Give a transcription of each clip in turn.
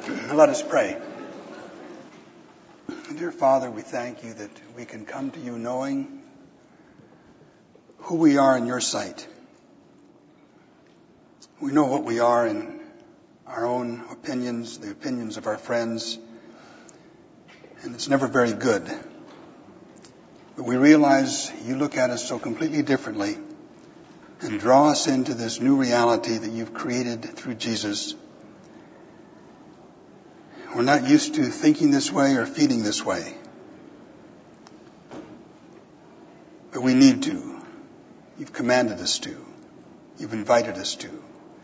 Let us pray. Dear Father, we thank you that we can come to you knowing who we are in your sight. We know what we are in our own opinions, the opinions of our friends, and it's never very good. But we realize you look at us so completely differently and draw us into this new reality that you've created through Jesus. We're not used to thinking this way or feeling this way. But we need to. You've commanded us to. You've invited us to.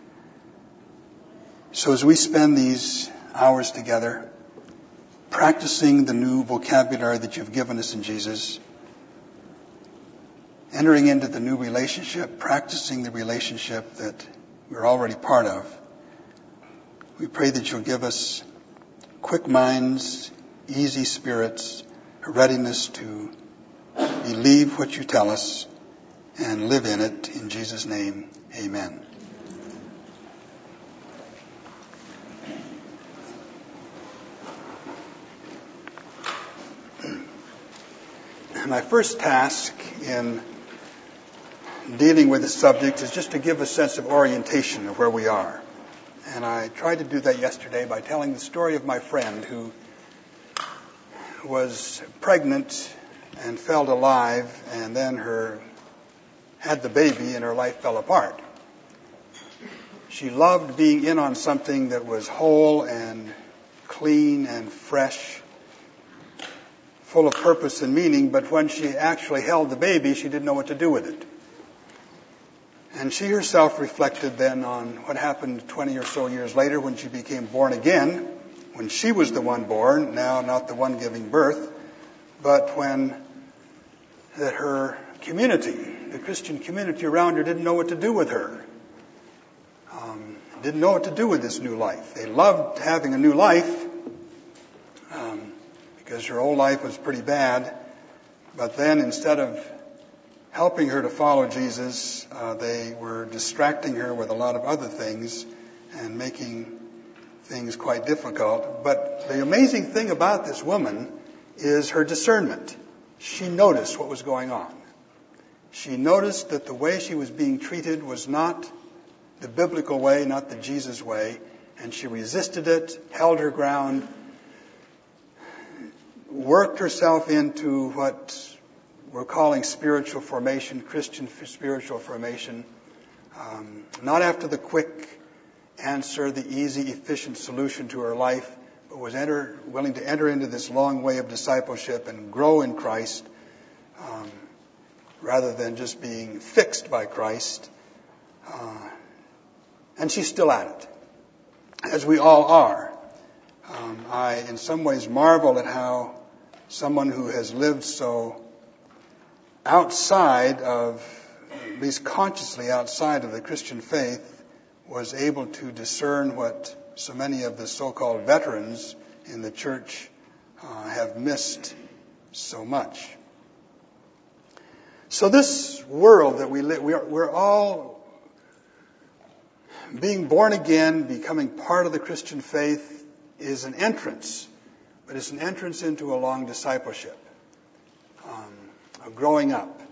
So as we spend these hours together, practicing the new vocabulary that you've given us in Jesus, entering into the new relationship, practicing the relationship that we're already part of, we pray that you'll give us quick minds, easy spirits, a readiness to believe what you tell us and live in it. In Jesus' name, amen. My first task in dealing with the subject is just to give a sense of orientation of where we are. And I tried to do that yesterday by telling the story of my friend who was pregnant and felt alive, and then had the baby and her life fell apart. She loved being in on something that was whole and clean and fresh, full of purpose and meaning, but when she actually held the baby, she didn't know what to do with it. And she herself reflected then on what happened 20 or so years later when she became born again, when she was the one born, now not the one giving birth, but when that her community, the Christian community around her, didn't know what to do with her. Didn't know what to do with this new life. They loved having a new life because her old life was pretty bad, but then instead of helping her to follow Jesus, they were distracting her with a lot of other things and making things quite difficult. But the amazing thing about this woman is her discernment. She noticed what was going on. She noticed that the way she was being treated was not the biblical way, not the Jesus way, and she resisted it, held her ground, worked herself into what we're calling spiritual formation, Christian spiritual formation. Not after the quick answer, the easy, efficient solution to her life, but was willing to enter into this long way of discipleship and grow in Christ, rather than just being fixed by Christ. And she's still at it, as we all are. I, in some ways, marvel at how someone who has lived so outside of, at least consciously outside of the Christian faith, was able to discern what so many of the so-called veterans in the church have missed so much. So this world that we live, we're all being born again, becoming part of the Christian faith is an entrance, but it's an entrance into a long discipleship. Growing up,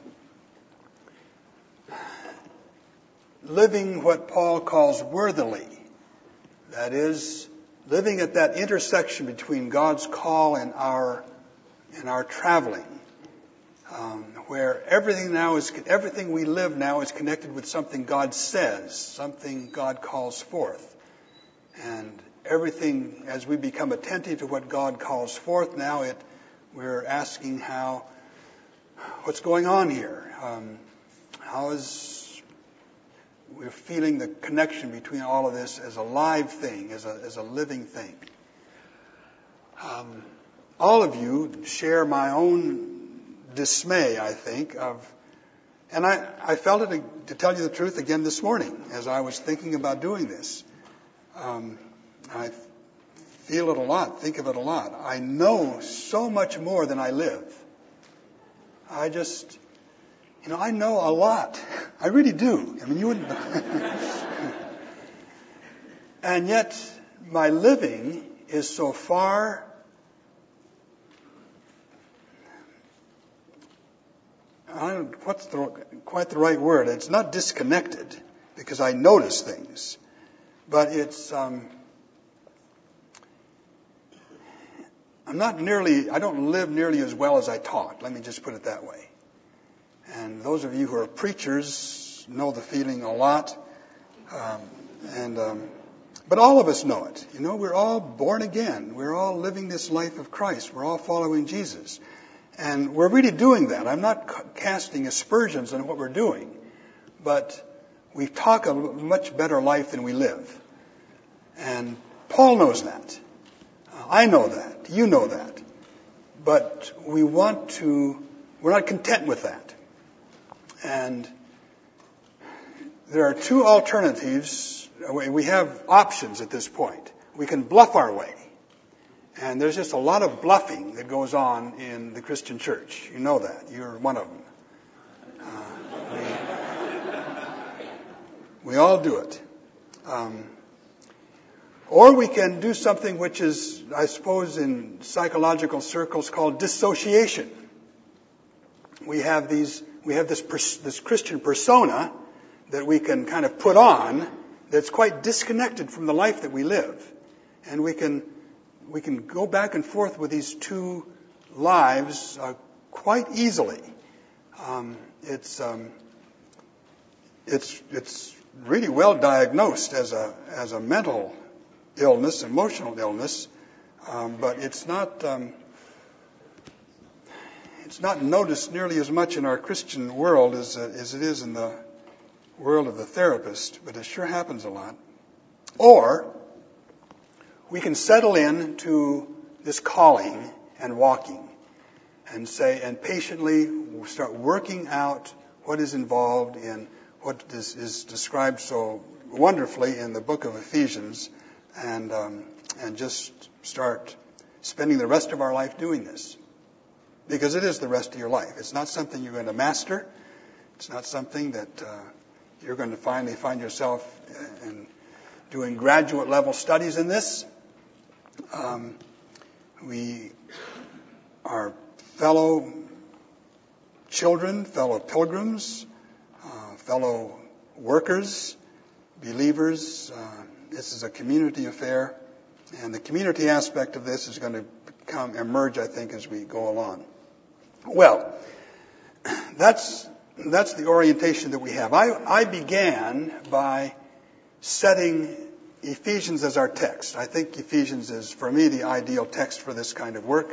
living what Paul calls worthily, that is, living at that intersection between God's call and our traveling, where everything we live now is connected with something God says, something God calls forth, and everything, as we become attentive to what God calls forth now, we're asking what's going on here? We're feeling the connection between all of this as a live thing, as a living thing. All of you share my own dismay, I think, and I felt it, to tell you the truth, again this morning as I was thinking about doing this. I feel it a lot, think of it a lot. I know so much more than I live. I know a lot. I really do. I mean, you wouldn't. And yet, my living is so far what's quite the right word? It's not disconnected, because I notice things, but it's I don't live nearly as well as I talk. Let me just put it that way. And those of you who are preachers know the feeling a lot. But all of us know it. You know, we're all born again. We're all living this life of Christ. We're all following Jesus. And we're really doing that. I'm not casting aspersions on what we're doing. But we talk a much better life than we live. And Paul knows that. I know that. You know that. But we're not content with that. And there are two alternatives. We have options at this point. We can bluff our way. And there's just a lot of bluffing that goes on in the Christian church. You know that. You're one of them. We all do it. Or we can do something which is, I suppose, in psychological circles called dissociation. We have this Christian persona that we can kind of put on that's quite disconnected from the life that we live. And we can go back and forth with these two lives quite easily. It's really well diagnosed as a mental illness, emotional illness, but it's not noticed nearly as much in our Christian world as it is in the world of the therapist, but it sure happens a lot. Or we can settle in to this calling and walking and patiently start working out what is involved in what is described so wonderfully in the book of Ephesians, and just start spending the rest of our life doing this. Because it is the rest of your life. It's not something you're going to master. It's not something that you're going to finally find yourself doing graduate level studies in this. We are fellow children, fellow pilgrims, fellow workers, believers. This is a community affair, and the community aspect of this is going to emerge, I think, as we go along. Well, that's the orientation that we have. I began by setting Ephesians as our text. I think Ephesians is, for me, the ideal text for this kind of work.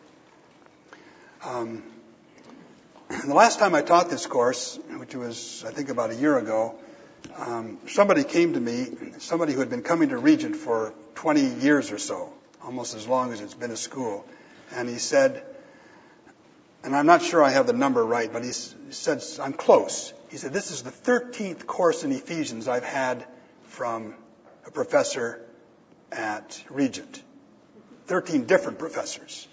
The last time I taught this course, which was, I think, about a year ago, somebody came to me, somebody who had been coming to Regent for 20 years or so, almost as long as it's been a school, and he said, and I'm not sure I have the number right, but he said, I'm close. He said, this is the 13th course in Ephesians I've had from a professor at Regent. 13 different professors.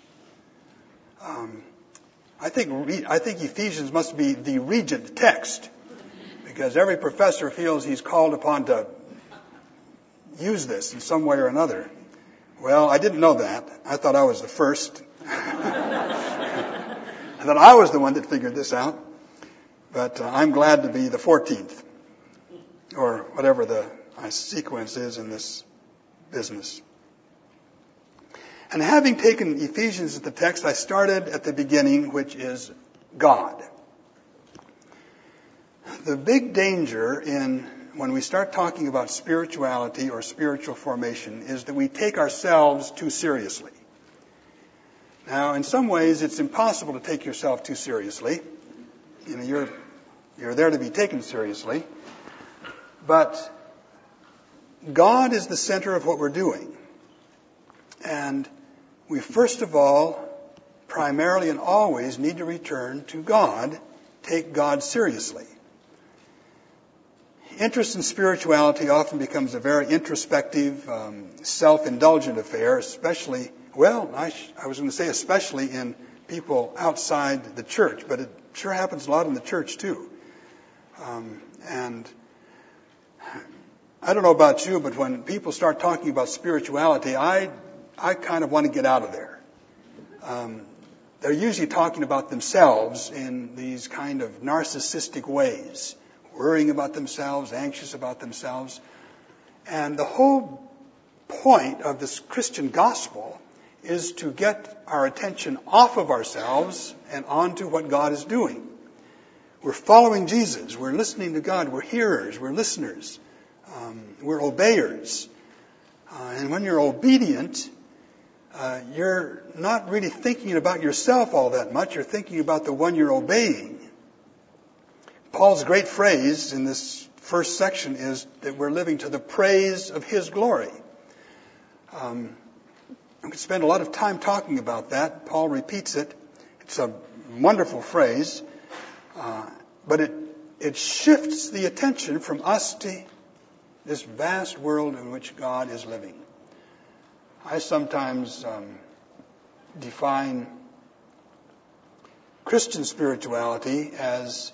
I think Ephesians must be the Regent text, because every professor feels he's called upon to use this in some way or another. Well, I didn't know that. I thought I was the first. I thought I was the one that figured this out. But I'm glad to be the 14th, or whatever the sequence is in this business. And having taken Ephesians as the text, I started at the beginning, which is God. The big danger when we start talking about spirituality or spiritual formation is that we take ourselves too seriously. Now, in some ways, it's impossible to take yourself too seriously. You know, you're there to be taken seriously. But God is the center of what we're doing. And we first of all, primarily and always, need to return to God, take God seriously. Interest in spirituality often becomes a very introspective, self-indulgent affair, especially, I was going to say especially in people outside the church, but it sure happens a lot in the church too. And I don't know about you, but when people start talking about spirituality, I I kind of want to get out of there. They're usually talking about themselves in these kind of narcissistic ways, worrying about themselves, anxious about themselves. And the whole point of this Christian gospel is to get our attention off of ourselves and onto what God is doing. We're following Jesus. We're listening to God. We're hearers. We're listeners. We're obeyers. And when you're obedient, you're not really thinking about yourself all that much. You're thinking about the one you're obeying. Paul's great phrase in this first section is that we're living to the praise of His glory. We could spend a lot of time talking about that. Paul repeats it. It's a wonderful phrase. But it shifts the attention from us to this vast world in which God is living. I sometimes define Christian spirituality as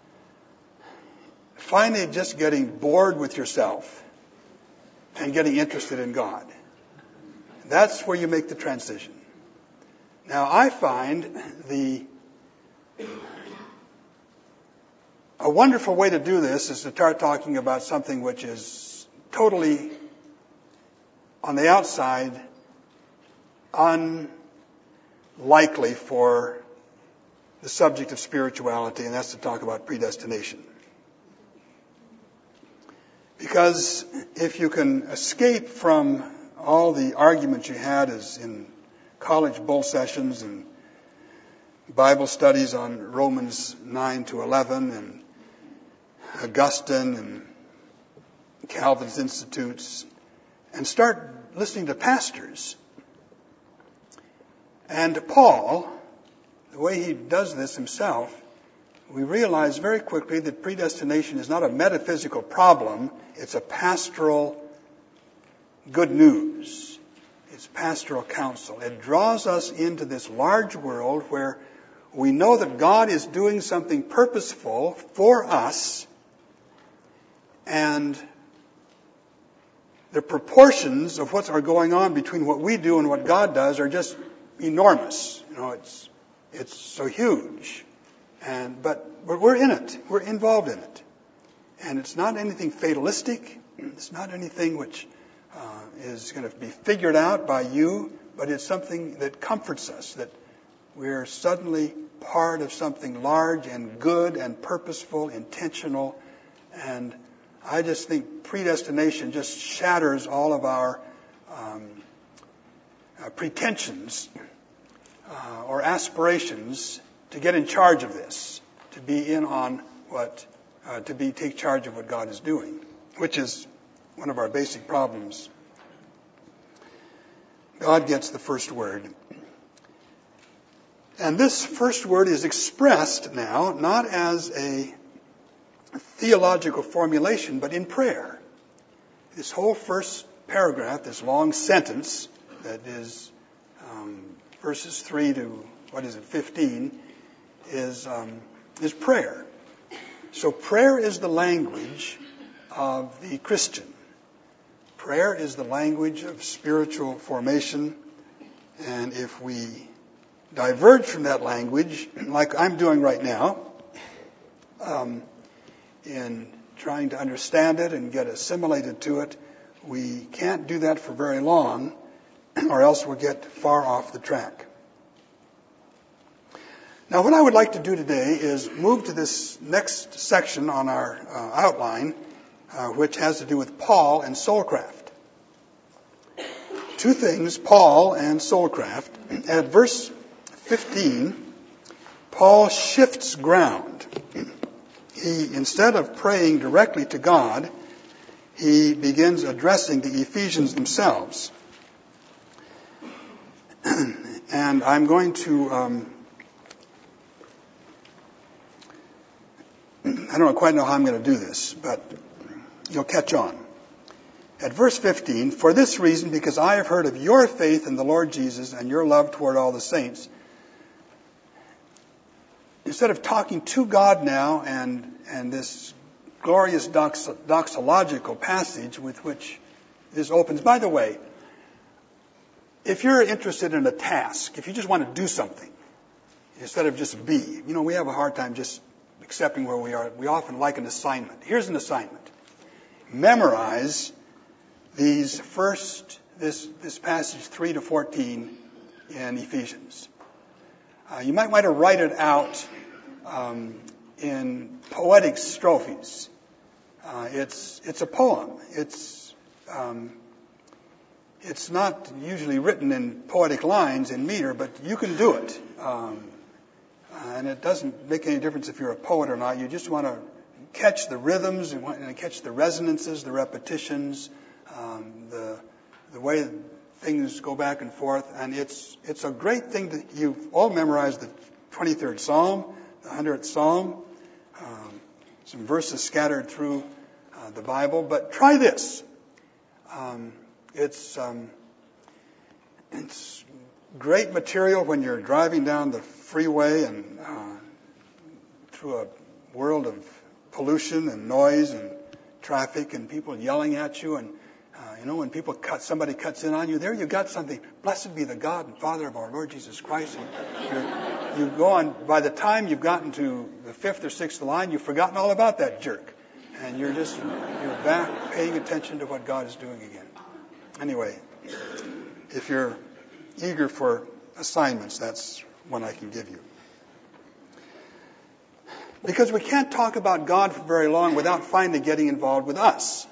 finally just getting bored with yourself and getting interested in God. That's where you make the transition. Now, I find a wonderful way to do this is to start talking about something which is totally on the outside unlikely for the subject of spirituality, and that's to talk about predestination. Because if you can escape from all the arguments you had as in college bull sessions and Bible studies on Romans 9 to 11 and Augustine and Calvin's Institutes, and start listening to pastors. And Paul, the way he does this himself, we realize very quickly that predestination is not a metaphysical problem. It's a pastoral good news. It's pastoral counsel. It draws us into this large world where we know that God is doing something purposeful for us, and the proportions of what are going on between what we do and what God does are just enormous. It's so huge. But we're in it. We're involved in it. And it's not anything fatalistic. It's not anything which is going to be figured out by you, but it's something that comforts us, that we're suddenly part of something large and good and purposeful, intentional. And I just think predestination just shatters all of our pretensions or aspirations to get in charge of this, to be in on take charge of what God is doing, which is one of our basic problems. God gets the first word. And this first word is expressed now not as a theological formulation, but in prayer. This whole first paragraph, this long sentence that is verses 3 to 15, is prayer. So prayer is the language of the Christian. Prayer is the language of spiritual formation. And if we diverge from that language, like I'm doing right now, in trying to understand it and get assimilated to it, we can't do that for very long, or else we'll get far off the track. Now, what I would like to do today is move to this next section on our outline, which has to do with Paul and soulcraft. Two things, Paul and soulcraft. At verse 15, Paul shifts ground. He, instead of praying directly to God, he begins addressing the Ephesians themselves. And I'm going to, I don't quite know how I'm going to do this, but you'll catch on. At verse 15, for this reason, because I have heard of your faith in the Lord Jesus and your love toward all the saints. Instead of talking to God now and this glorious doxological passage with which this opens. By the way, if you're interested in a task, if you just want to do something instead of just be, we have a hard time just accepting where we are. We often like an assignment. Here's an assignment. Memorize this passage 3 to 14 in Ephesians. You might want to write it out in poetic strophes. It's a poem. It's not usually written in poetic lines in meter, but you can do it. And it doesn't make any difference if you're a poet or not. You just want to catch the rhythms and catch the resonances, the repetitions, the way things go back and forth. And it's a great thing that you've all memorized the 23rd Psalm, the 100th Psalm, some verses scattered through the Bible. But try this. It's great material when you're driving down the freeway and through a world of pollution and noise and traffic and people yelling at you. And when somebody cuts in on you, there you got something. Blessed be the God and Father of our Lord Jesus Christ. And you go on. By the time you've gotten to the 5th or 6th line, you've forgotten all about that jerk, and you're back paying attention to what God is doing again. Anyway, if you're eager for assignments, that's one I can give you. Because we can't talk about God for very long without finally getting involved with us.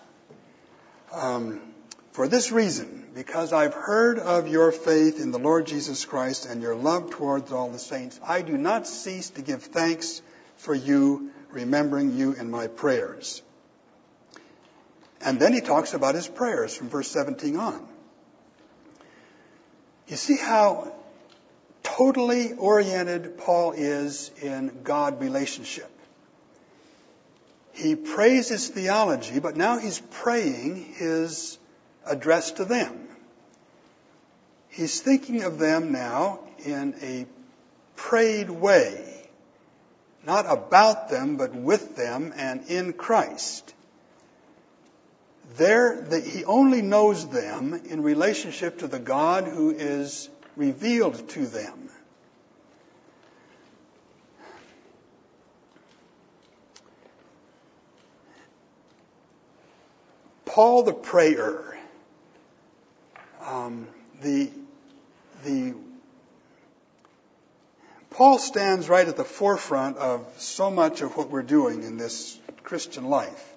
For this reason, because I've heard of your faith in the Lord Jesus Christ and your love towards all the saints, I do not cease to give thanks for you, remembering you in my prayers. And then he talks about his prayers from verse 17 on. You see how totally oriented Paul is in God relationship. He prays his theology, but now he's praying his address to them. He's thinking of them now in a prayed way, not about them, but with them and in Christ. He only knows them in relationship to the God who is revealed to them. Paul the prayer, Paul stands right at the forefront of so much of what we're doing in this Christian life.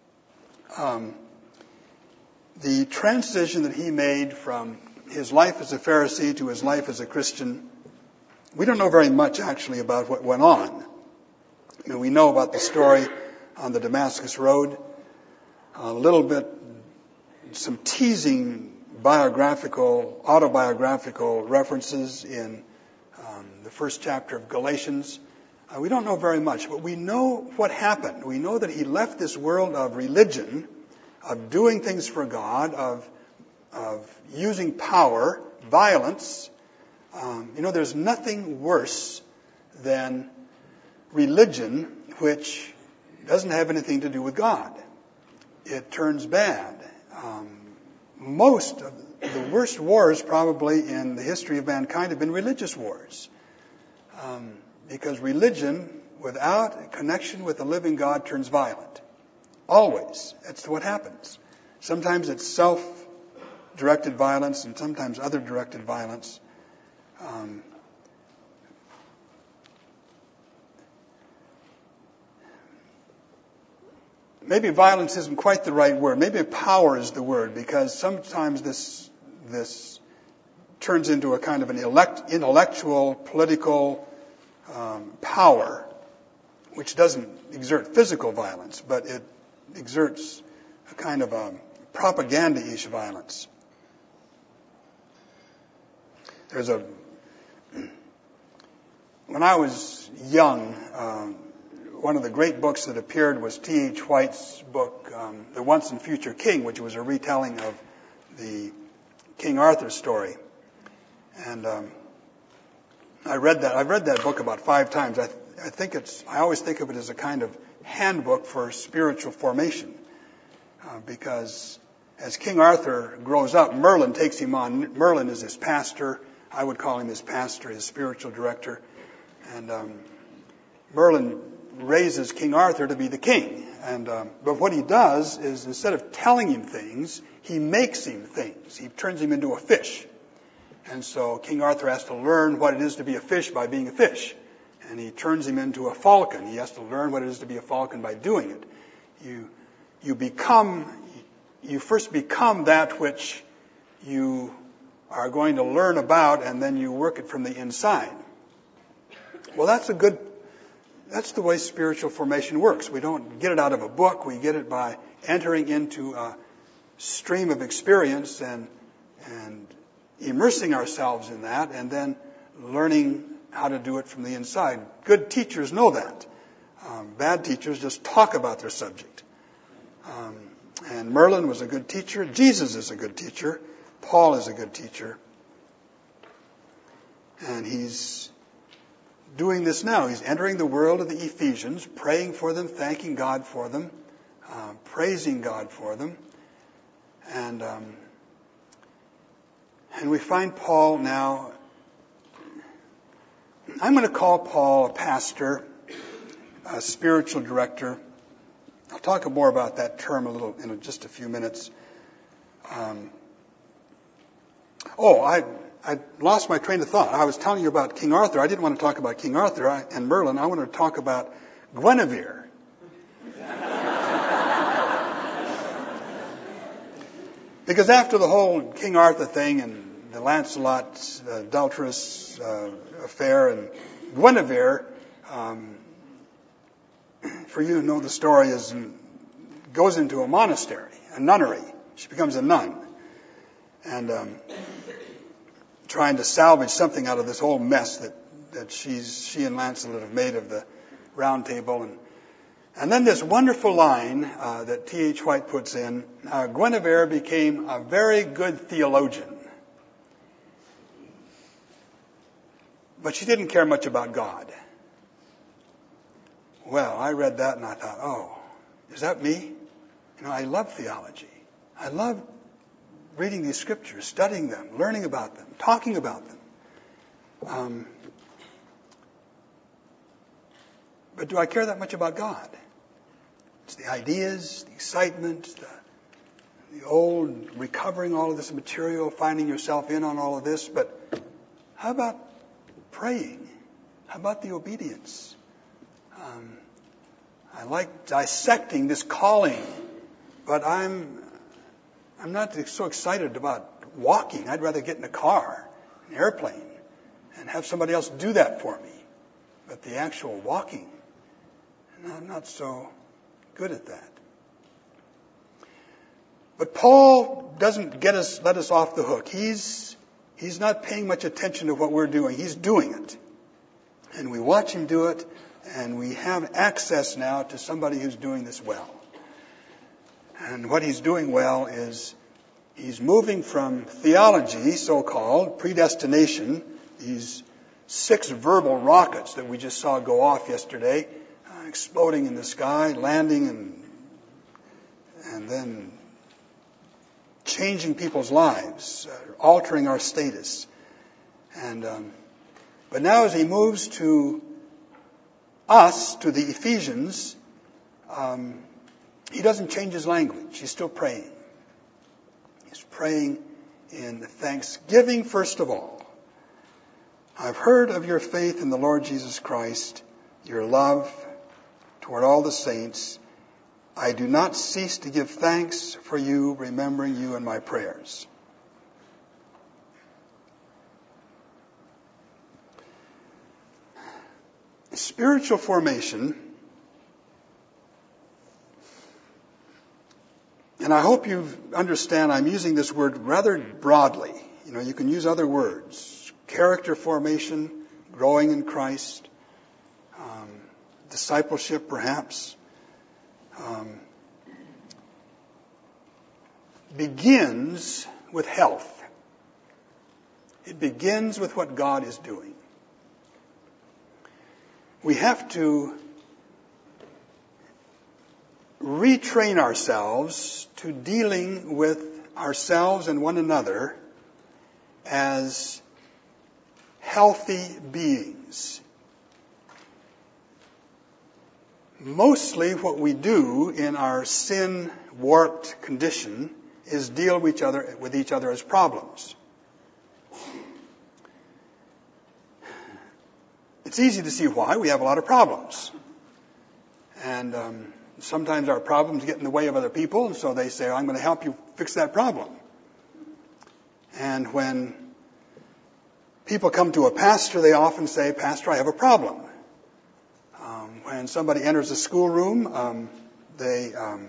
The transition that he made from his life as a Pharisee to his life as a Christian, we don't know very much actually about what went on. We know about the story on the Damascus Road, a little bit, some teasing autobiographical references in the first chapter of Galatians. We don't know very much, but we know what happened. We know that he left this world of religion, of doing things for God, of using power, violence. There's nothing worse than religion which doesn't have anything to do with God. It turns bad. Most of the worst wars probably in the history of mankind have been religious wars. Because religion, without a connection with the living God, turns violent. Always. That's what happens. Sometimes it's self-directed violence and sometimes other-directed violence. Maybe violence isn't quite the right word. Maybe power is the word, because sometimes this turns into a kind of an intellectual, political power, which doesn't exert physical violence, but it exerts a kind of a propaganda-ish violence. When I was young, one of the great books that appeared was T.H. White's book, The Once and Future King, which was a retelling of the King Arthur story. And I read that. I've read that book about 5 times. I always think of it as a kind of handbook for spiritual formation, because as King Arthur grows up, Merlin takes him on. Merlin is his pastor. I would call him his pastor, his spiritual director. And Merlin raises King Arthur to be the king. But what he does is, instead of telling him things, he makes him things. He turns him into a fish. And so King Arthur has to learn what it is to be a fish by being a fish. And he turns him into a falcon. He has to learn what it is to be a falcon by doing it. You first become that which you are going to learn about, and then you work it from the inside. Well, that's the way spiritual formation works. We don't get it out of a book. We get it by entering into a stream of experience and immersing ourselves in that, and then learning how to do it from the inside. Good teachers know that. Bad teachers just talk about their subject. And Merlin was a good teacher. Jesus is a good teacher. Paul is a good teacher. And he's doing this now. He's entering the world of the Ephesians, praying for them, thanking God for them, praising God for them. And we find Paul now. I'm going to call Paul a pastor, a spiritual director. I'll talk more about that term in just a few minutes. I lost my train of thought. I was telling you about King Arthur. I didn't want to talk about King Arthur and Merlin. I wanted to talk about Guinevere. Because after the whole King Arthur thing and the Lancelot adulterous affair and Guinevere, for you who know the story, goes into a monastery, a nunnery. She becomes a nun. And trying to salvage something out of this whole mess that she and Lancelot have made of the Round Table. And then this wonderful line that T.H. White puts in, Guinevere became a very good theologian. But she didn't care much about God. Well, I read that and I thought, oh, is that me? I love theology. I love reading these scriptures, studying them, learning about them, talking about them. But do I care that much about God? It's the ideas, the excitement, the old recovering all of this material, finding yourself in on all of this. But how about praying? How about the obedience? I like dissecting this calling, but I'm not so excited about walking. I'd rather get in a car, an airplane, and have somebody else do that for me. But the actual walking, I'm not so good at that. But Paul doesn't let us off the hook. He's not paying much attention to what we're doing. He's doing it. And we watch him do it, and we have access now to somebody who's doing this well. And what he's doing well is he's moving from theology, so-called, predestination, these 6 verbal rockets that we just saw go off yesterday, exploding in the sky, landing and then changing people's lives, altering our status. But now as he moves to us, to the Ephesians, he doesn't change his language. He's still praying. He's praying in thanksgiving first of all. I've heard of your faith in the Lord Jesus Christ, your love toward all the saints. I do not cease to give thanks for you, remembering you in my prayers. Spiritual formation, and I hope you understand I'm using this word rather broadly. You can use other words. Character formation, growing in Christ, discipleship perhaps, begins with health. It begins with what God is doing. We have to retrain ourselves to dealing with ourselves and one another as healthy beings. Mostly what we do in our sin-warped condition is deal with each other as problems. It's easy to see why. We have a lot of problems. And sometimes our problems get in the way of other people, and so they say, I'm going to help you fix that problem. And when people come to a pastor, they often say, Pastor, I have a problem. When somebody enters a schoolroom, the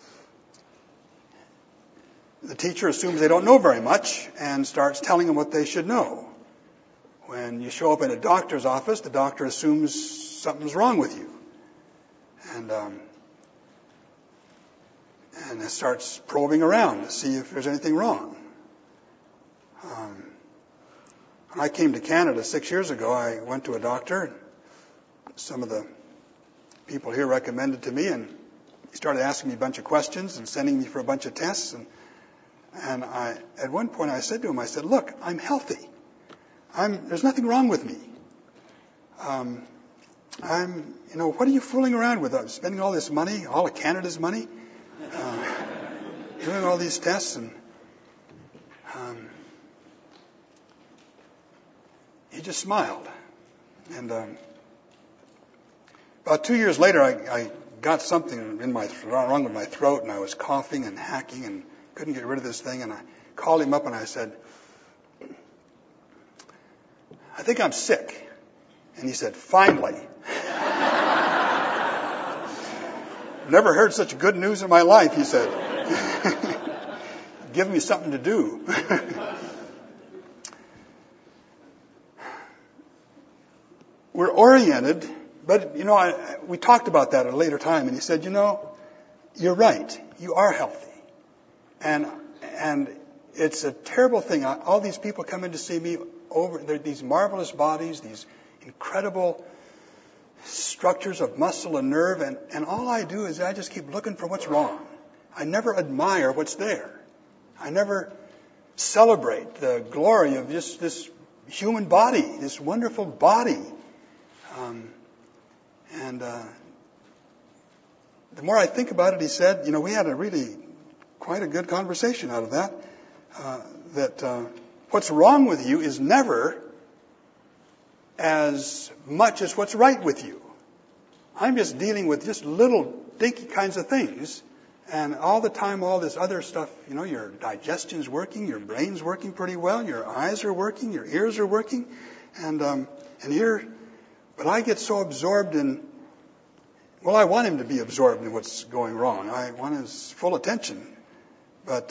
teacher assumes they don't know very much and starts telling them what they should know. When you show up in a doctor's office, the doctor assumes something's wrong with you. And it starts probing around to see if there's anything wrong. When I came to Canada 6 years ago, I went to a doctor. Some of the people here recommended to me, and he started asking me a bunch of questions and sending me for a bunch of tests. And at one point I said to him, I said, look, I'm healthy. There's nothing wrong with me. What are you fooling around with? Spending all this money, all of Canada's money, doing all these tests, and he just smiled. And about 2 years later, I got something wrong with my throat, and I was coughing and hacking and couldn't get rid of this thing. And I called him up and I said, I think I'm sick. And he said, finally. Never heard such good news in my life, he said. Give me something to do. We're oriented, but, we talked about that at a later time, and he said, you're right. You are healthy. And it's a terrible thing. All these people come in to see me these marvelous bodies, these incredible structures of muscle and nerve, and all I do is I just keep looking for what's wrong. I never admire what's there. I never celebrate the glory of just this human body, this wonderful body. The more I think about it, he said, we had quite a good conversation out of that, that what's wrong with you is never as much as what's right with you. I'm just dealing with just little dinky kinds of things, and all the time all this other stuff, your digestion's working, your brain's working pretty well, your eyes are working, your ears are working, but I get so absorbed in, I want him to be absorbed in what's going wrong. I want his full attention. But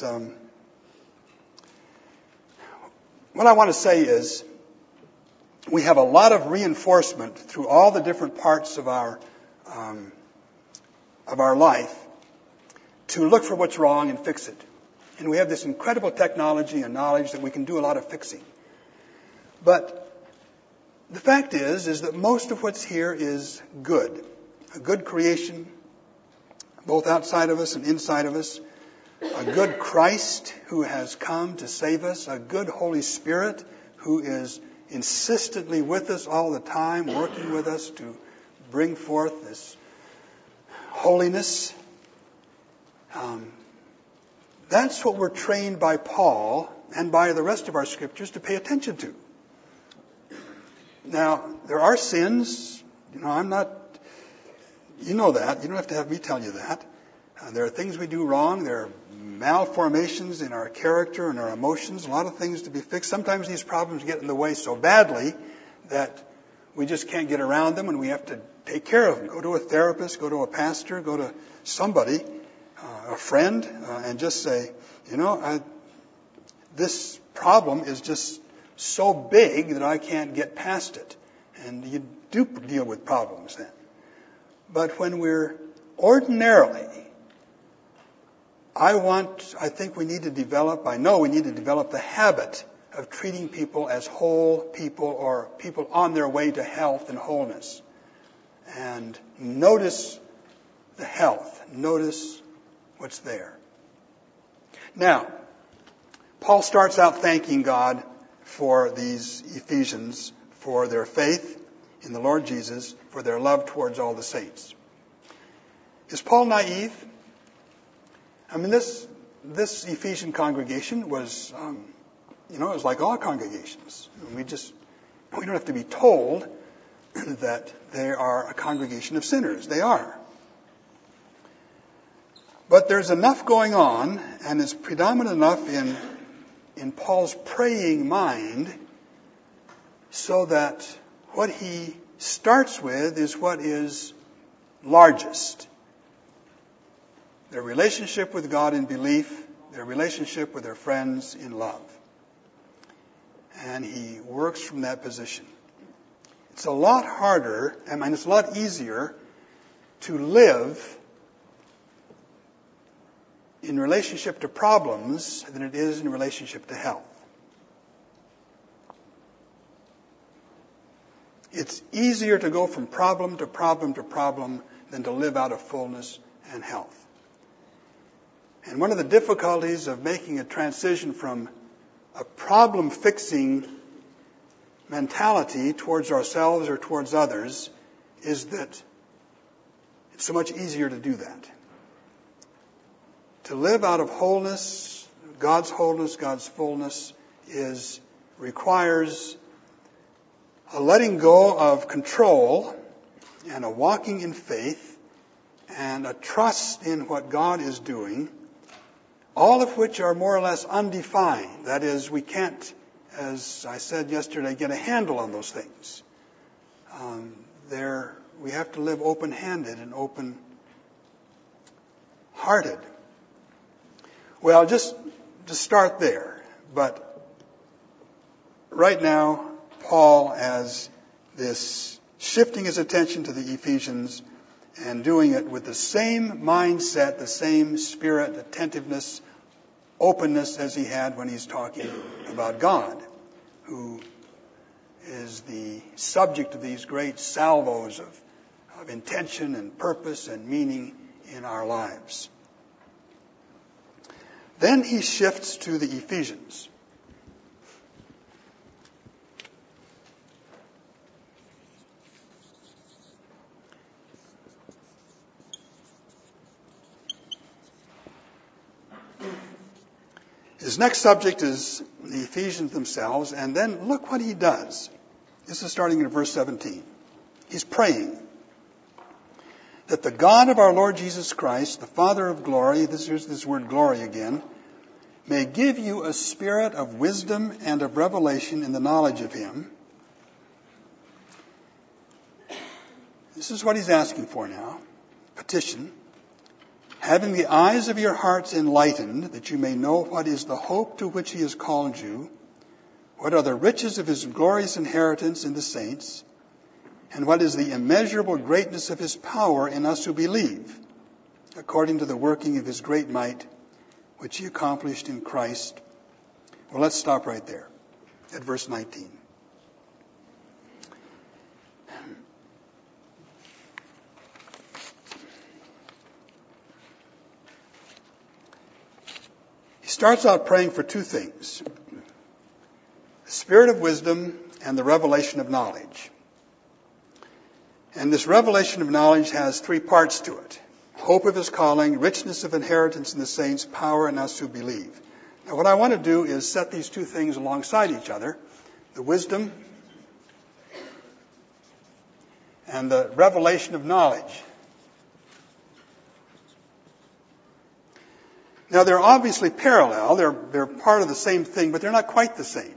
what I want to say is we have a lot of reinforcement through all the different parts of our life to look for what's wrong and fix it. And we have this incredible technology and knowledge that we can do a lot of fixing. But the fact is that most of what's here is good. A good creation, both outside of us and inside of us. A good Christ who has come to save us. A good Holy Spirit who is insistently with us all the time, working with us to bring forth this holiness. That's what we're trained by Paul and by the rest of our scriptures to pay attention to. Now, there are sins. I'm not, that. You don't have to have me tell you that. There are things we do wrong. There are malformations in our character and our emotions. A lot of things to be fixed. Sometimes these problems get in the way so badly that we just can't get around them, and we have to take care of them. Go to a therapist, go to a pastor, go to somebody, a friend, and just say, this problem is just so big that I can't get past it. And you do deal with problems then. But when we're ordinarily, I know we need to develop the habit of treating people as whole people or people on their way to health and wholeness. And notice the health. Notice what's there. Now, Paul starts out thanking God for these Ephesians, for their faith in the Lord Jesus, for their love towards all the saints. Is Paul naive? I mean, this Ephesian congregation was, it was like all congregations. We don't have to be told that they are a congregation of sinners. They are. But there's enough going on, and it's predominant enough in Paul's praying mind, so that what he starts with is what is largest. Their relationship with God in belief, their relationship with their friends in love. And he works from that position. It's a lot harder, it's a lot easier to live in relationship to problems than it is in relationship to health. It's easier to go from problem to problem to problem than to live out of fullness and health. And one of the difficulties of making a transition from a problem-fixing mentality towards ourselves or towards others is that it's so much easier to do that. To live out of wholeness, God's fullness, requires a letting go of control and a walking in faith and a trust in what God is doing, all of which are more or less undefined. That is, we can't, as I said yesterday, get a handle on those things. We have to live open-handed and open-hearted. Well, just to start there, but right now, Paul, as this shifting his attention to the Ephesians and doing it with the same mindset, the same spirit, attentiveness, openness as he had when he's talking about God, who is the subject of these great salvos of intention and purpose and meaning in our lives. Then he shifts to the Ephesians. His next subject is the Ephesians themselves, and then look what he does. This is starting in verse 17. He's praying that the God of our Lord Jesus Christ, the Father of glory, here's this word glory again, may give you a spirit of wisdom and of revelation in the knowledge of him. This is what he's asking for now. Petition. Having the eyes of your hearts enlightened, that you may know what is the hope to which he has called you, what are the riches of his glorious inheritance in the saints, and what is the immeasurable greatness of his power in us who believe, according to the working of his great might, which he accomplished in Christ. Well, let's stop right there at verse 19. He starts out praying for two things: the spirit of wisdom and the revelation of knowledge. And this revelation of knowledge has three parts to it: hope of his calling, richness of inheritance in the saints, power in us who believe. Now, what I want to do is set these two things alongside each other: the wisdom and the revelation of knowledge. Now, they're obviously parallel. They're part of the same thing, but they're not quite the same.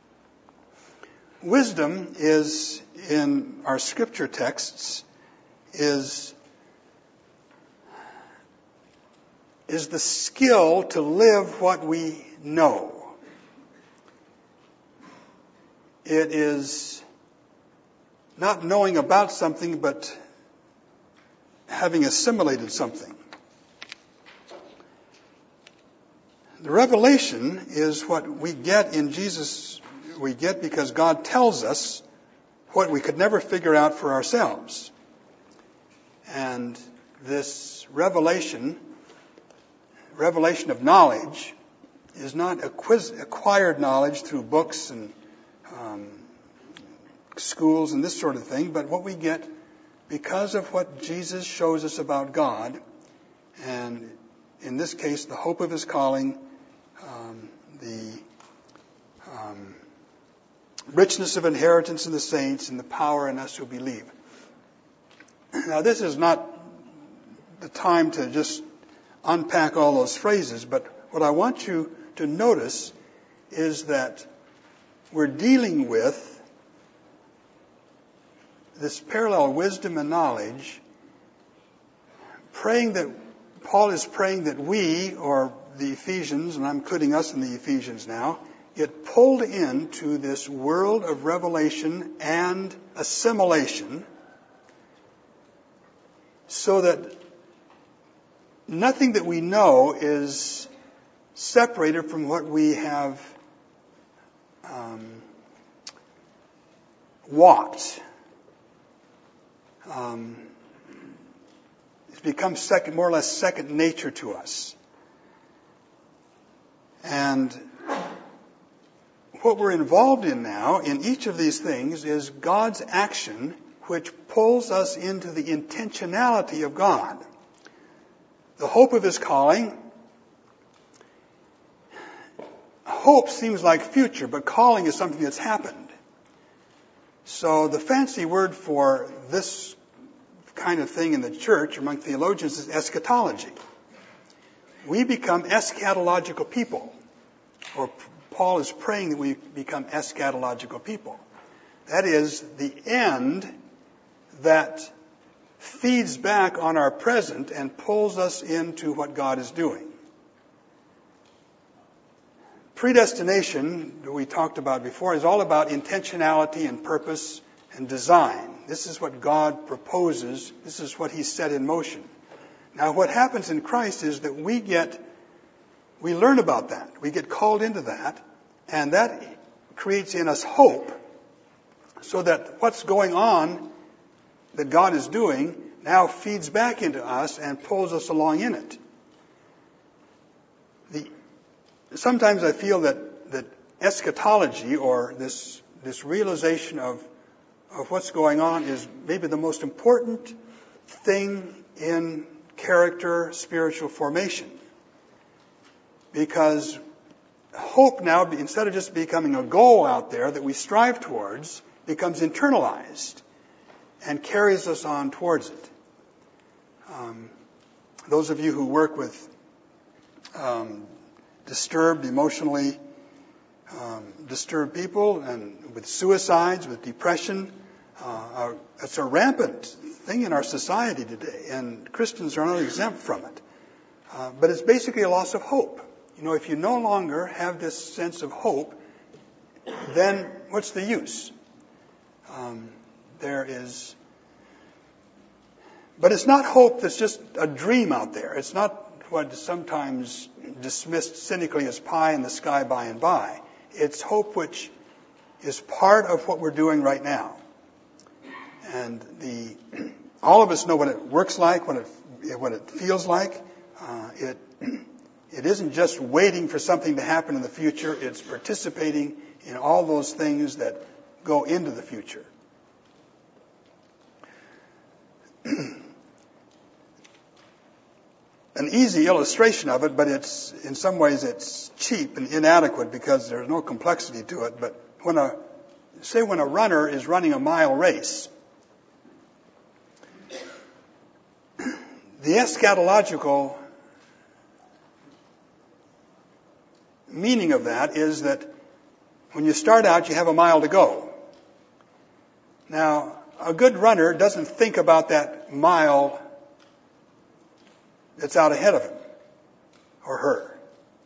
Wisdom is, in our scripture texts, is the skill to live what we know. It is not knowing about something, but having assimilated something. The revelation is what we get in Jesus. We get because God tells us what we could never figure out for ourselves. And this revelation of knowledge is not acquired knowledge through books and schools and this sort of thing, but what we get because of what Jesus shows us about God, and in this case, the hope of his calling, the richness of inheritance in the saints, and the power in us who believe. Now, this is not the time to just unpack all those phrases, but what I want you to notice is that we're dealing with this parallel wisdom and knowledge, Paul is praying that we, or the Ephesians, and I'm including us in the Ephesians now, get pulled into this world of revelation and assimilation so that nothing that we know is separated from what we have walked. It's become more or less second nature to us. And what we're involved in now in each of these things is God's action, which pulls us into the intentionality of God. The hope of his calling. Hope seems like future, but calling is something that's happened. So the fancy word for this kind of thing in the church among theologians is eschatology. We become eschatological people, or Paul is praying that we become eschatological people. That is the end that feeds back on our present and pulls us into what God is doing. Predestination, that we talked about before, is all about intentionality and purpose and design. This is what God proposes. This is what he set in motion. Now, what happens in Christ is that we learn about that. We get called into that, and that creates in us hope so that what's going on that God is doing now feeds back into us and pulls us along in it. Sometimes I feel that eschatology, or this realization of what's going on, is maybe the most important thing in character spiritual formation. Because hope now, instead of just becoming a goal out there that we strive towards, becomes internalized and carries us on towards it. Those of you who work with emotionally disturbed people, and with suicides, with depression, it's a rampant thing in our society today, and Christians are not exempt from it. But it's basically a loss of hope. You know, if you no longer have this sense of hope, then what's the use? But it's not hope that's just a dream out there. It's not what is sometimes dismissed cynically as pie in the sky by and by. It's hope which is part of what we're doing right now. And all of us know what it works like, what it feels like. It isn't just waiting for something to happen in the future. It's participating in all those things that go into the future. An easy illustration of it, but in some ways it's cheap and inadequate because there's no complexity to it. But when a runner is running a mile race, the eschatological meaning of that is that when you start out, you have a mile to go. Now, a good runner doesn't think about that mile that's out ahead of him or her.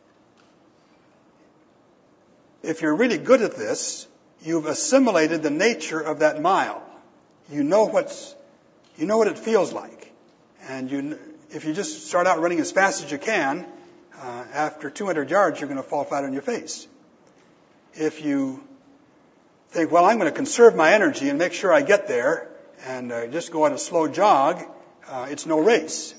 If you're really good at this, you've assimilated the nature of that mile. You know what it feels like. And if you just start out running as fast as you can, after 200 yards, you're going to fall flat on your face. If you think, well, I'm going to conserve my energy and make sure I get there, and just go on a slow jog, it's no race.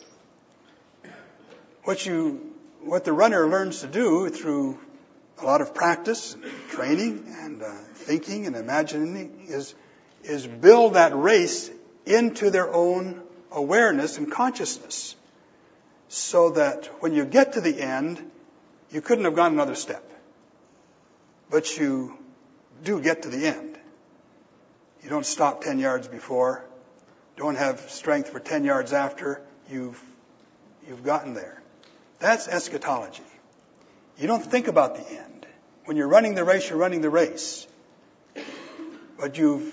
What the runner learns to do through a lot of practice, and training, and thinking and imagining is build that race into their own awareness and consciousness, so that when you get to the end, you couldn't have gone another step, but you do get to the end. You don't stop 10 yards before, don't have strength for 10 yards after you've gotten there. That's eschatology. You don't think about the end. When you're running the race, you're running the race. But you've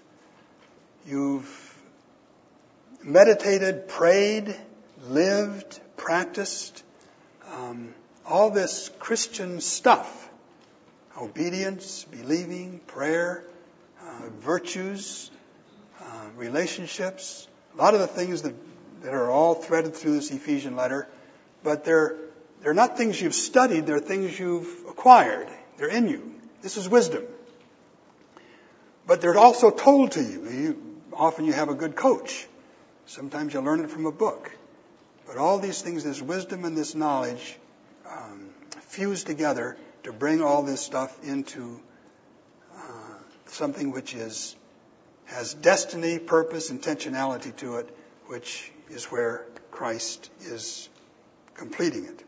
meditated, prayed, lived, practiced, all this Christian stuff. Obedience, believing, prayer, virtues, relationships. A lot of the things that are all threaded through this Ephesian letter. But they're not things you've studied, they're things you've acquired. They're in you. This is wisdom. But they're also told to you. Often you have a good coach. Sometimes you learn it from a book. But all these things, this wisdom and this knowledge, fuse together to bring all this stuff into something which has destiny, purpose, intentionality to it, which is where Christ is completing it.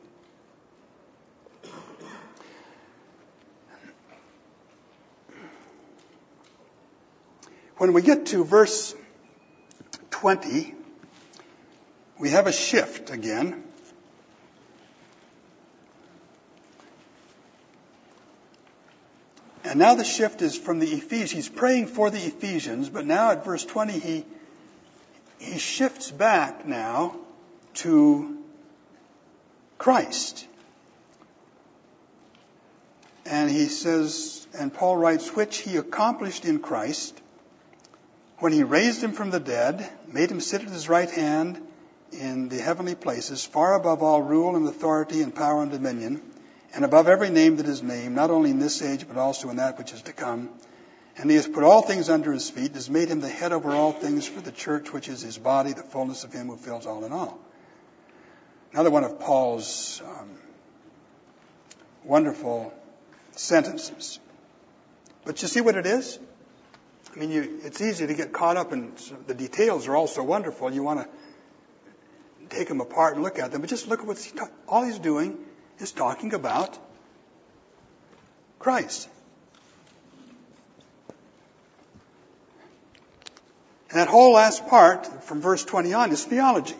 When we get to verse 20, we have a shift again. And now the shift is from the Ephesians. He's praying for the Ephesians, but now at verse 20 he shifts back now to Christ. And he says, and Paul writes, which he accomplished in Christ when he raised him from the dead, made him sit at his right hand in the heavenly places, far above all rule and authority and power and dominion, and above every name that is named, not only in this age, but also in that which is to come. And he has put all things under his feet, and has made him the head over all things for the church, which is his body, the fullness of him who fills all in all. Another one of Paul's wonderful sentences. But you see what it is? I mean, it's easy to get caught up in the details are all so wonderful. You want to take them apart and look at them. But just look at all he's doing is talking about Christ. And that whole last part from verse 20 on is theology.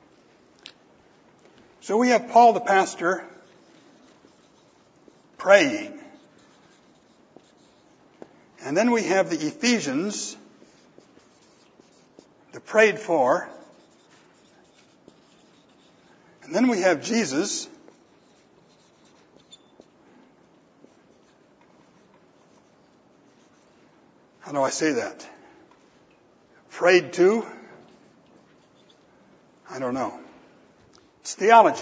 So we have Paul the pastor praying. And then we have the Ephesians, the prayed for. And then we have Jesus. How do I say that? Prayed to? I don't know. It's theology.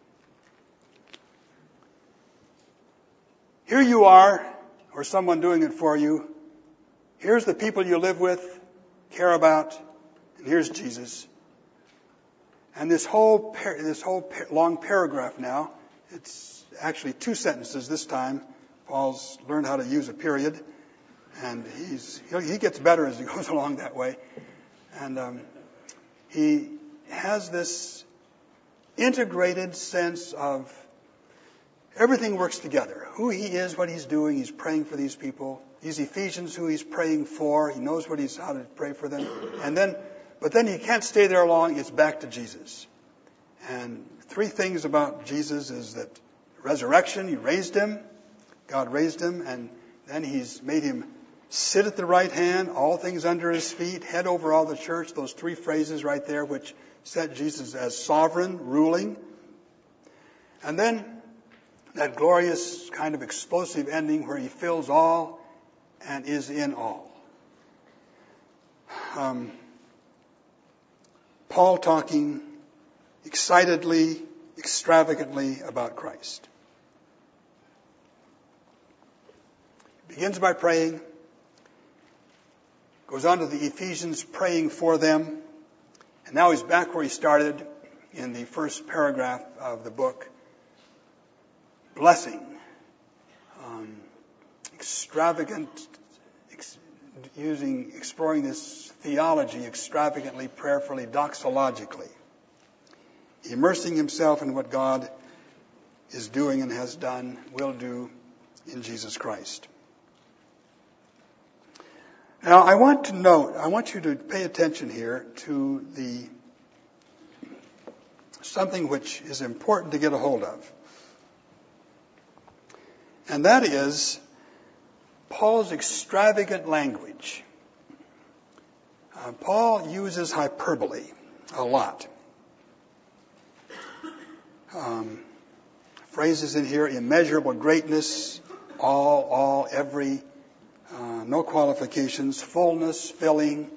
Here you are, or someone doing it for you. Here's the people you live with, care about, and here's Jesus. And this whole long paragraph now, it's actually 2 sentences this time. Paul's learned how to use a period, and he gets better as he goes along that way. And he has this integrated sense of everything works together. Who he is, what he's doing, he's praying for these people. These Ephesians, who he's praying for, he knows how to pray for them. But then he can't stay there long. It's back to Jesus. And 3 things about Jesus is that resurrection, he raised him. God raised him. And then he's made him sit at the right hand, all things under his feet, head over all the church. Those 3 phrases right there, which set Jesus as sovereign, ruling. And then that glorious kind of explosive ending where he fills all and is in all. Paul talking excitedly, extravagantly about Christ. Begins by praying, goes on to the Ephesians praying for them, And now he's back where he started in the first paragraph of the book. Blessing. Extravagant, exploring this theology extravagantly, prayerfully, doxologically. Immersing himself in what God is doing and has done, will do in Jesus Christ. Now, I want you to pay attention here to something which is important to get a hold of. And that is Paul's extravagant language. Paul uses hyperbole a lot. Phrases in here: immeasurable greatness, all, every, no qualifications, fullness, filling.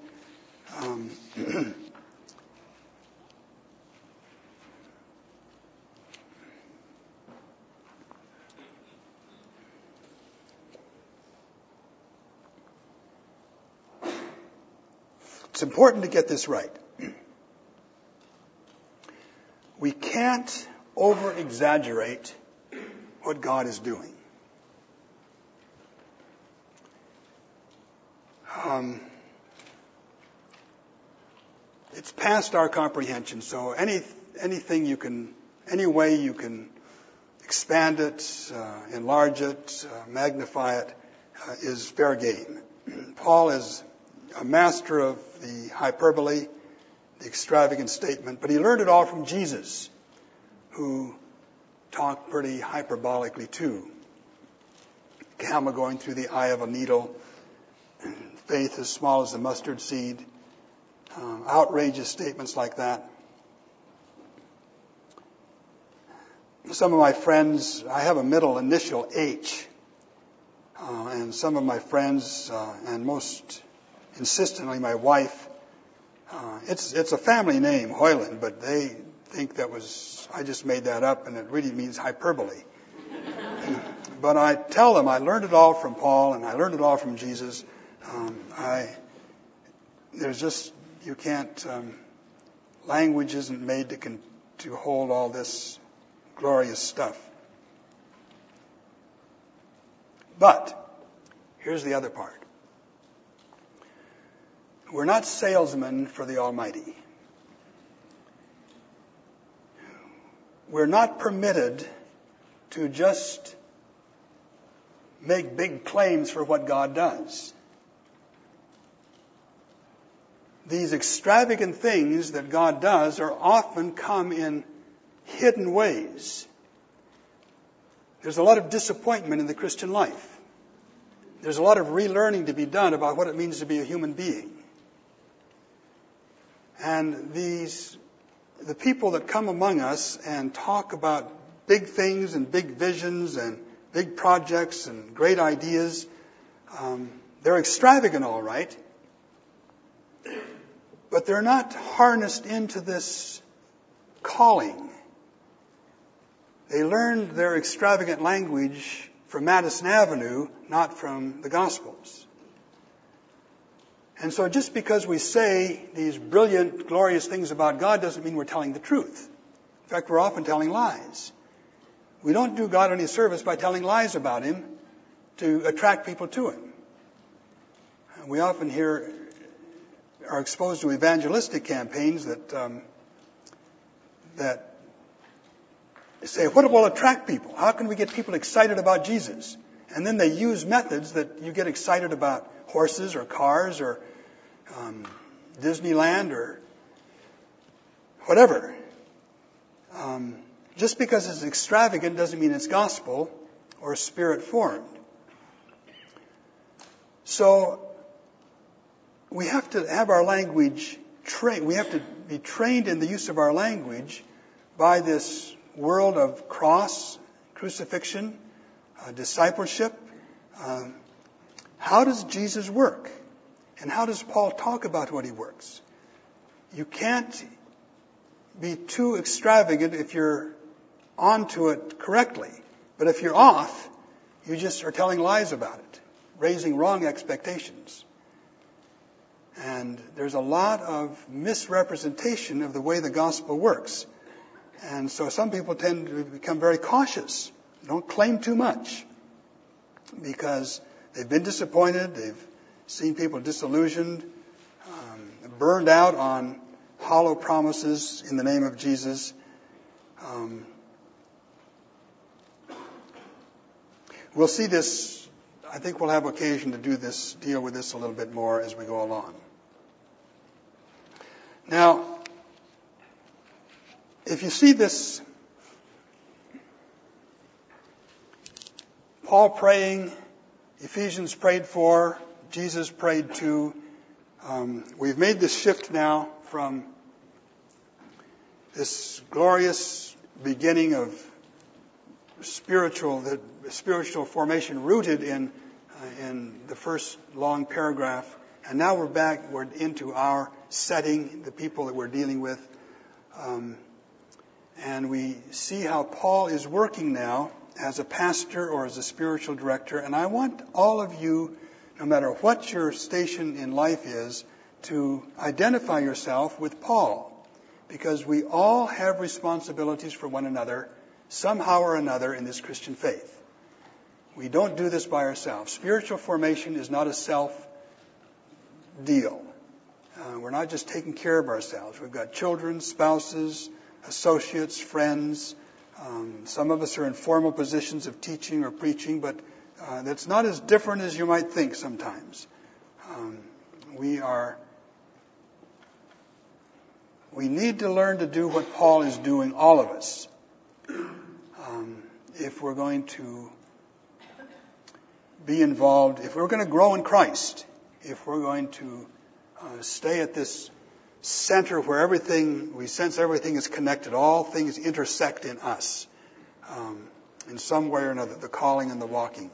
It's important to get this right. We can't over-exaggerate what God is doing. It's past our comprehension, so any way you can expand it, enlarge it, magnify it, is fair game. Paul is a master of the hyperbole, the extravagant statement, but he learned it all from Jesus, who talked pretty hyperbolically too. Camel going through the eye of a needle, faith as small as the mustard seed, outrageous statements like that. Some of my friends, I have a middle initial H, and some of my friends, and most insistently my wife, it's a family name, Hoyland, but they think I just made that up, and it really means hyperbole. But I tell them I learned it all from Paul, and I learned it all from Jesus. You can't, language isn't made to hold all this glorious stuff. But here's the other part. We're not salesmen for the Almighty. We're not permitted to just make big claims for what God does. These extravagant things that God does are often come in hidden ways. There's a lot of disappointment in the Christian life. There's a lot of relearning to be done about what it means to be a human being. And the people that come among us and talk about big things and big visions and big projects and great ideas, they're extravagant, all right. But they're not harnessed into this calling. They learned their extravagant language from Madison Avenue, not from the Gospels. And so just because we say these brilliant, glorious things about God doesn't mean we're telling the truth. In fact, we're often telling lies. We don't do God any service by telling lies about Him to attract people to Him. We often are exposed to evangelistic campaigns that say, what will attract people? How can we get people excited about Jesus? And then they use methods that you get excited about horses or cars or Disneyland or whatever. Just because it's extravagant doesn't mean it's gospel or spirit formed. So we have to have our language trained. We have to be trained in the use of our language by this world of crucifixion, discipleship. How does Jesus work? And how does Paul talk about what he works? You can't be too extravagant if you're onto it correctly. But if you're off, you just are telling lies about it, raising wrong expectations. And there's a lot of misrepresentation of the way the gospel works. And so some people tend to become very cautious. Don't claim too much because they've been disappointed. They've seen people disillusioned, burned out on hollow promises in the name of Jesus. We'll see this. I think we'll have occasion to deal with this a little bit more as we go along. Now, if you see this, Paul praying, Ephesians prayed for, Jesus prayed to, we've made this shift now from this glorious beginning of spiritual formation rooted in the first long paragraph, and now we're into our setting, the people that we're dealing with, and we see how Paul is working now as a pastor or as a spiritual director. And I want all of you, no matter what your station in life is, to identify yourself with Paul, because we all have responsibilities for one another somehow or another in this Christian faith. We don't do this by ourselves. Spiritual formation is not a self deal. We're not just taking care of ourselves. We've got children, spouses, associates, friends. Some of us are in formal positions of teaching or preaching, but that's not as different as you might think sometimes. We need to learn to do what Paul is doing, all of us, if we're going to be involved, if we're going to grow in Christ, if we're going to stay at this center where we sense everything is connected, all things intersect in us in some way or another, the calling and the walking.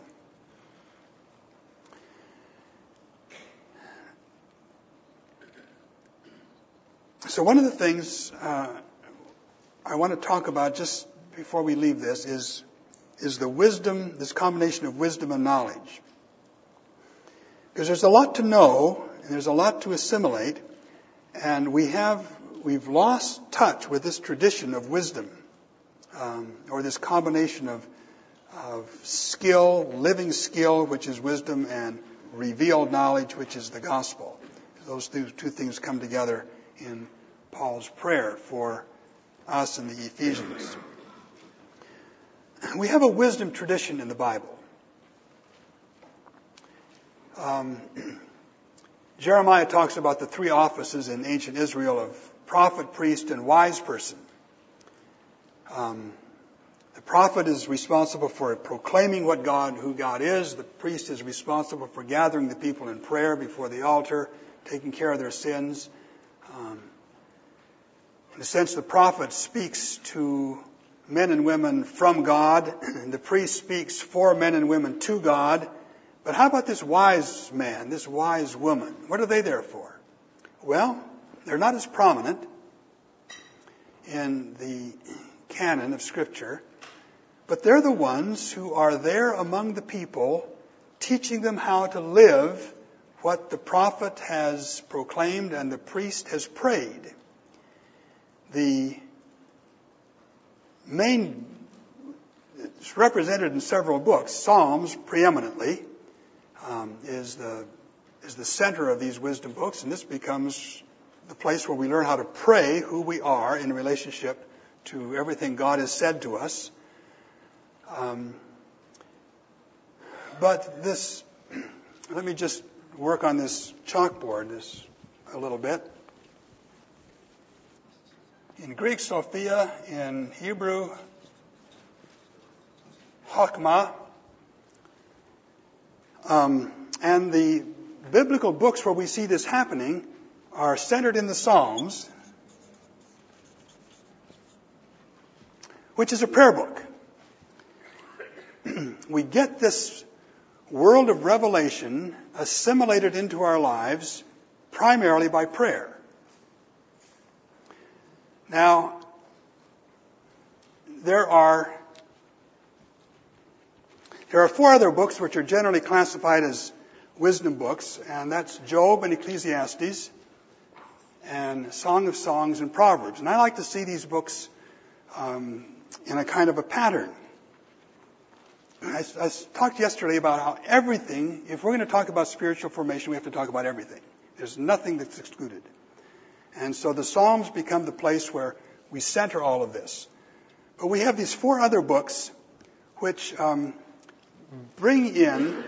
So one of the things I want to talk about just before we leave this is the wisdom, this combination of wisdom and knowledge. Because there's a lot to know and there's a lot to assimilate, and we've lost touch with this tradition of wisdom, or this combination of skill, living skill, which is wisdom, and revealed knowledge, which is the gospel. Those two things come together in Paul's prayer for us in the Ephesians. We have a wisdom tradition in the Bible. Jeremiah talks about the three offices in ancient Israel of prophet, priest, and wise person. The prophet is responsible for proclaiming who God is. The priest is responsible for gathering the people in prayer before the altar, taking care of their sins. In a sense, the prophet speaks to men and women from God, and the priest speaks for men and women to God. But how about this wise man, this wise woman? What are they there for? Well, they're not as prominent in the canon of Scripture, but they're the ones who are there among the people, teaching them how to live what the prophet has proclaimed and the priest has prayed. The main, it's represented in several books. Psalms, preeminently, is the center of these wisdom books, and this becomes the place where we learn how to pray who we are in relationship to everything God has said to us. But this, let me just work on this chalkboard a little bit. In Greek, Sophia. In Hebrew, Chokmah. And the biblical books where we see this happening are centered in the Psalms, which is a prayer book. We get this world of revelation assimilated into our lives primarily by prayer. Now, there are four other books which are generally classified as wisdom books, and that's Job and Ecclesiastes and Song of Songs and Proverbs. And I like to see these books in a kind of a pattern. I talked yesterday about how everything, if we're going to talk about spiritual formation, we have to talk about everything. There's nothing that's excluded. And so the Psalms become the place where we center all of this. But we have these 4 other books which bring in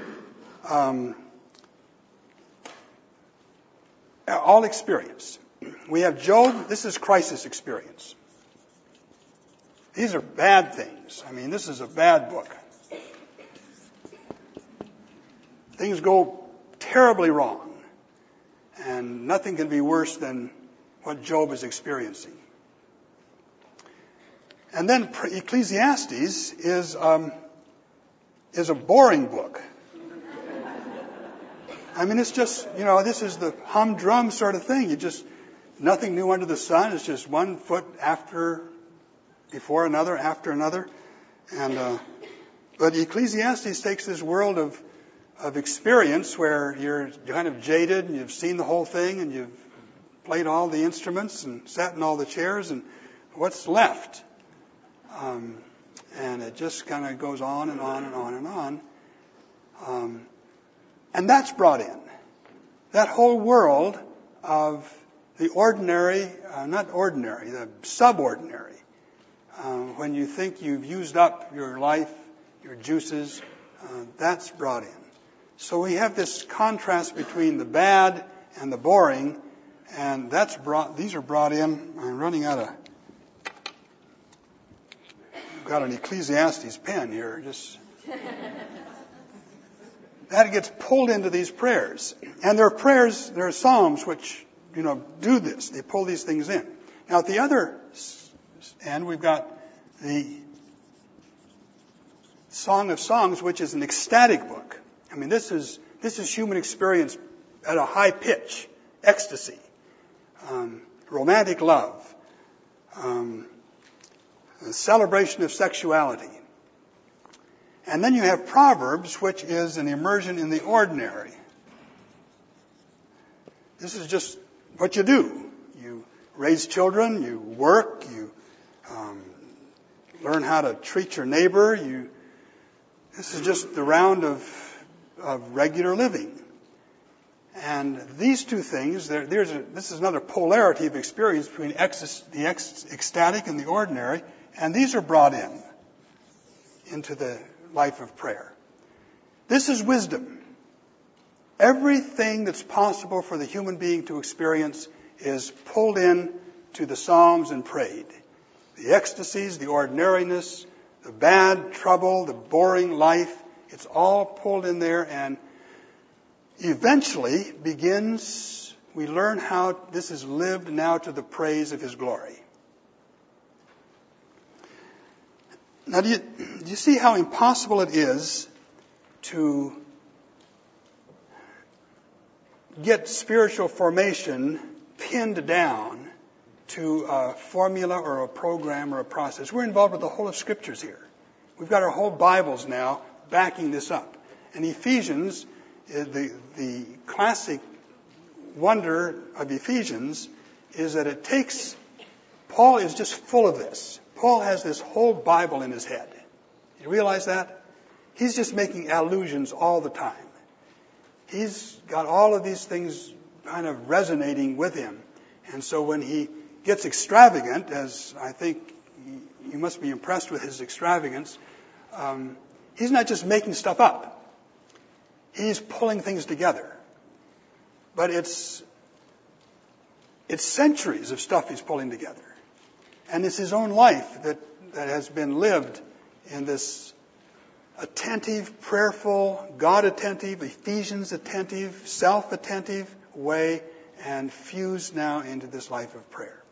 all experience. We have Job. This is crisis experience. These are bad things. I mean, this is a bad book. Things go terribly wrong. And nothing can be worse than what Job is experiencing. And then Ecclesiastes is a boring book. I mean, it's just, this is the humdrum sort of thing. Nothing new under the sun. It's just one foot before another, after another. But Ecclesiastes takes this world of experience where you're kind of jaded and you've seen the whole thing and you've played all the instruments and sat in all the chairs, and what's left? And it just kind of goes on and on and on and on. And that's brought in. That whole world of the ordinary, the subordinary. When you think you've used up your life, your juices, that's brought in. So we have this contrast between the bad and the boring, and these are brought in. I'm running out of. I've got an Ecclesiastes pen here. That gets pulled into these prayers, and there are psalms which do this. They pull these things in. Now at the other end, we've got the Song of Songs, which is an ecstatic book. I mean, this is human experience at a high pitch, ecstasy, romantic love, a celebration of sexuality. And then you have Proverbs, which is an immersion in the ordinary. This is just what you do. You raise children, you work, you learn how to treat your neighbor. This is just the round of regular living. And these two things, this is another polarity of experience between the ecstatic and the ordinary, and these are brought into the life of prayer. This is wisdom. Everything that's possible for the human being to experience is pulled in to the Psalms and prayed. The ecstasies, the ordinariness, the bad trouble, the boring life, it's all pulled in there, and eventually we learn how this is lived now to the praise of His glory. Now, do you see how impossible it is to get spiritual formation pinned down to a formula or a program or a process? We're involved with the whole of Scriptures here. We've got our whole Bibles now backing this up. And Ephesians, the classic wonder of Ephesians is that Paul is just full of this. Paul has this whole Bible in his head. You realize that? He's just making allusions all the time. He's got all of these things kind of resonating with him. And so when he gets extravagant, as I think you must be impressed with his extravagance, he's not just making stuff up. He's pulling things together. But it's centuries of stuff he's pulling together. And it's his own life that has been lived in this attentive, prayerful, God-attentive, Ephesians-attentive, self-attentive way, and fused now into this life of prayer.